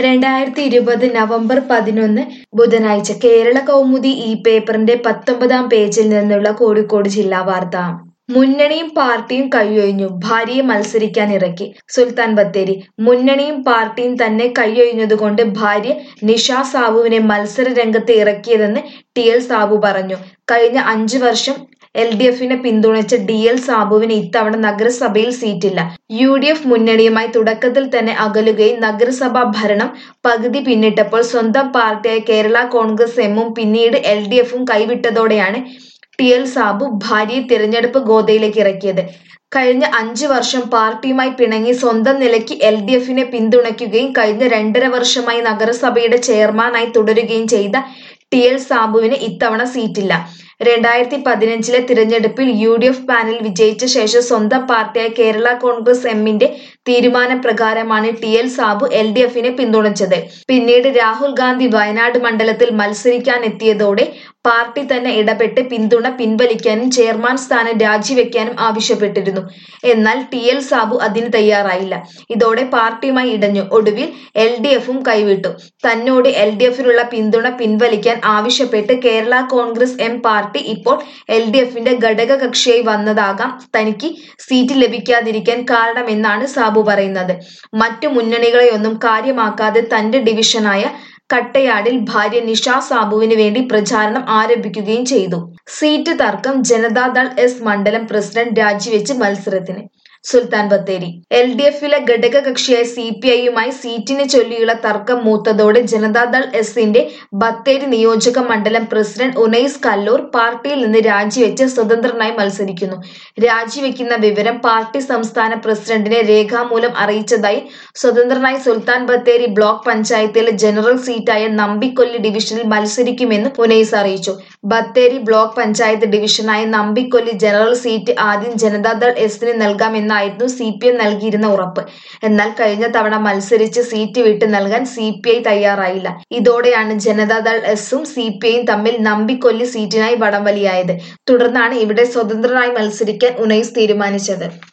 2020 November 11 ബുധനാഴ്ച കേരള കൗമുദി ഈ പേപ്പറിന്റെ 19-ാം പേജിൽ നിന്നുള്ള കോഴിക്കോട് ജില്ലാ വാർത്ത. മുന്നണിയും പാർട്ടിയും കൈയൊഴിഞ്ഞു, ഭാര്യയെ മത്സരിക്കാനിറക്കി. സുൽത്താൻ ബത്തേരി. മുന്നണിയും പാർട്ടിയും തന്നെ കൈയൊഴിഞ്ഞതുകൊണ്ട് ഭാര്യ നിഷ സാബുവിനെ മത്സര രംഗത്ത് ഇറക്കിയതെന്ന് ടി.എൽ. സാബു പറഞ്ഞു. കഴിഞ്ഞ 5 വർഷം LDFനെ പിന്തുണച്ച DL സാബുവിന് ഇത്തവണ നഗരസഭയിൽ സീറ്റില്ല. UDF മുന്നണിയുമായി തുടക്കത്തിൽ തന്നെ അകലുകയും നഗരസഭാ ഭരണം പകുതി പിന്നിട്ടപ്പോൾ സ്വന്തം പാർട്ടിയായ കേരള കോൺഗ്രസ് എമ്മും പിന്നീട് LDFും കൈവിട്ടതോടെയാണ് ടി.എൽ. സാബു ഭാര്യയെ തിരഞ്ഞെടുപ്പ് ഗോദയിലേക്ക് ഇറക്കിയത്. കഴിഞ്ഞ 5 വർഷം പാർട്ടിയുമായി പിണങ്ങി സ്വന്തം നിലയ്ക്ക് LDFനെ പിന്തുണയ്ക്കുകയും കഴിഞ്ഞ 2.5 വർഷമായി നഗരസഭയുടെ ചെയർമാനായി തുടരുകയും ചെയ്ത ടി.എൽ. സാബുവിന് ഇത്തവണ സീറ്റില്ല. 2015-ലെ തിരഞ്ഞെടുപ്പിൽ UDF പാനൽ വിജയിച്ച ശേഷം സ്വന്തം പാർട്ടിയായ കേരള കോൺഗ്രസ് എമ്മിന്റെ തീരുമാനപ്രകാരമാണ് ടി.എൽ. സാബു LDFനെ പിന്തുണച്ചത്. പിന്നീട് രാഹുൽ ഗാന്ധി വയനാട് മണ്ഡലത്തിൽ മത്സരിക്കാനെത്തിയതോടെ പാർട്ടി തന്നെ ഇടപെട്ട് പിന്തുണ പിൻവലിക്കാനും ചെയർമാൻ സ്ഥാനം രാജിവെക്കാനും ആവശ്യപ്പെട്ടിരുന്നു. എന്നാൽ ടി.എൽ. സാബു അതിന് തയ്യാറായില്ല. ഇതോടെ പാർട്ടിയുമായി ഇടഞ്ഞു. ഒടുവിൽ LDFും കൈവിട്ടു. തന്നോട് LDFനുള്ള പിന്തുണ പിൻവലിക്കാൻ ആവശ്യപ്പെട്ട് കേരള കോൺഗ്രസ് എം പാർട്ടി ഇപ്പോൾ LDFന്റെ ഘടകകക്ഷിയായി വന്നതാകാം തനിക്ക് സീറ്റ് ലഭിക്കാതിരിക്കാൻ കാരണമെന്നാണ് സാബു പറയുന്നത്. മറ്റു മുന്നണികളെയൊന്നും കാര്യമാക്കാതെ തന്റെ ഡിവിഷനായ കട്ടയാടിൽ ഭാര്യ നിഷ സാബുവിന് വേണ്ടി പ്രചാരണം ആരംഭിക്കുകയും ചെയ്തു. സീറ്റ് തർക്കം. ജനതാദൾ എസ് മണ്ഡലം പ്രസിഡന്റ് രാജിവെച്ച് മത്സരത്തിന്. സുൽത്താൻ ബത്തേരി. LDFിലെ ഘടകകക്ഷിയായ CPIയുമായി സീറ്റിനെ ചൊല്ലിയുള്ള തർക്കം മൂത്തതോടെ ജനതാദൾ എസിന്റെ ബത്തേരി നിയോജക മണ്ഡലം പ്രസിഡന്റ് ഉനൈസ് കല്ലൂർ പാർട്ടിയിൽ നിന്ന് രാജിവെച്ച് സ്വതന്ത്രനായി മത്സരിക്കുന്നു. രാജിവെക്കുന്ന വിവരം പാർട്ടി സംസ്ഥാന പ്രസിഡന്റിനെ രേഖാമൂലം അറിയിച്ചതായി സ്വതന്ത്രനായി സുൽത്താൻ ബത്തേരി ബ്ലോക്ക് പഞ്ചായത്തിലെ ജനറൽ സീറ്റായ നമ്പിക്കൊല്ലി ഡിവിഷനിൽ മത്സരിക്കുമെന്നും ഉനൈസ് അറിയിച്ചു. ബത്തേരി ബ്ലോക്ക് പഞ്ചായത്ത് ഡിവിഷനായ നമ്പിക്കൊല്ലി ജനറൽ സീറ്റ് ആദ്യം ജനതാദൾ എസിന് നൽകാമെന്നായിരുന്നു CPM നൽകിയിരുന്ന ഉറപ്പ്. എന്നാൽ കഴിഞ്ഞ തവണ മത്സരിച്ച് സീറ്റ് വിട്ട് നൽകാൻ CPI തയ്യാറായില്ല. ഇതോടെയാണ് ജനതാദൾ എസും CPIയും തമ്മിൽ നമ്പിക്കൊല്ലി സീറ്റിനായി വടംവലിയായത്. തുടർന്നാണ് ഇവിടെ സ്വതന്ത്രനായി മത്സരിക്കാൻ ഉനൈസ് തീരുമാനിച്ചത്.